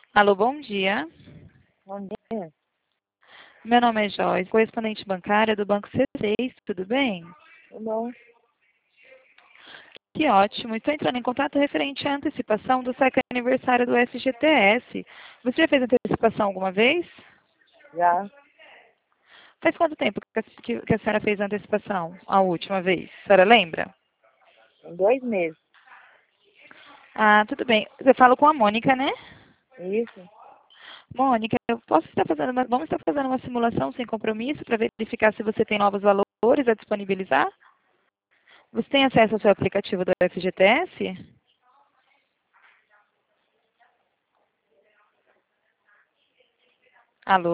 Alô, bom dia. Bom dia. Meu nome é Joyce, correspondente bancária do Banco C6, tudo bem? Tudo bom? Que ótimo. Estou entrando em contato referente à antecipação do sétimo aniversário do FGTS. Você já fez antecipação alguma vez? Já, Faz quanto tempo que a senhora fez a antecipação? A última vez? A senhora lembra? tem 2 meses. Ah, tudo bem. Eu falo com a Mônica, né? Isso? Mônica, vamos estar fazendo uma simulação sem compromisso para verificar se você tem novos valores a disponibilizar? Você tem acesso ao seu aplicativo do FGTS? Alô?